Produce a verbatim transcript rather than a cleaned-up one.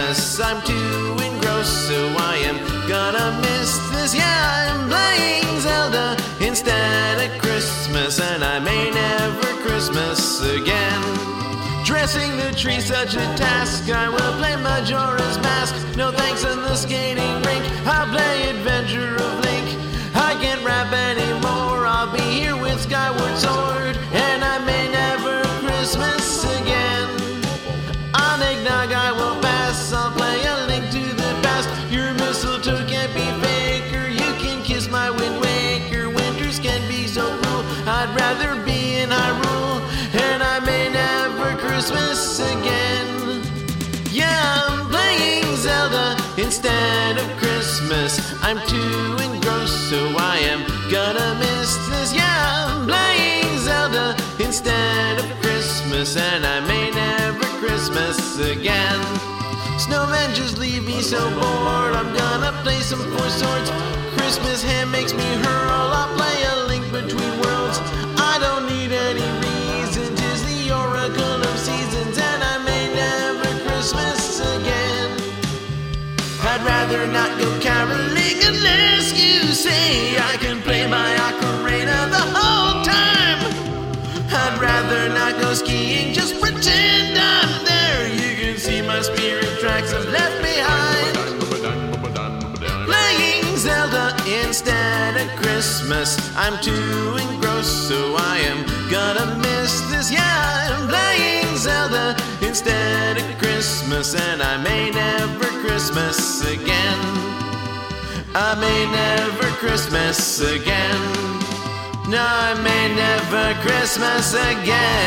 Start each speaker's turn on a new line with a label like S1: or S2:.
S1: Christmas. I'm too engrossed, so I am gonna miss this. Yeah, I'm playing Zelda instead of Christmas, and I may never Christmas again. Dressing the tree, such a task. I will play Majora's Mask. No thanks in the skating rink. I'll play Adventure of Link. I can't rap anymore. I'll be here with Skyward Sword, and I may never Christmas again. On eggnog I will pass. I'll play A Link to the Past. Your mistletoe can't be faker. You can kiss my Wind Waker. Winters can be so cruel. I'd rather be in Hyrule, and I may never Christmas again. Yeah, I'm playing Zelda instead of Christmas. I'm too engrossed, so I am gonna miss this. Yeah, I'm playing Zelda instead of Christmas, and I may never Christmas again. Snowmen just leave me so bored. I'm gonna play some Four Swords. Christmas ham makes me hurl. I'll play A Link Between Worlds. I don't need any reason. 'Tis the oracle of seasons, and I may never Christmas again. I'd rather not go caroling unless you say I can play my ocarina the whole time. I'd rather not go skiing, just pretend I'm there. You can see my spirit tracks I've left behind. Playing Zelda instead of Christmas. I'm too engrossed, so I am gonna miss this. Yeah, I'm playing Zelda instead of Christmas, and I may never Christmas again. I may never Christmas again. No, I may never Christmas again.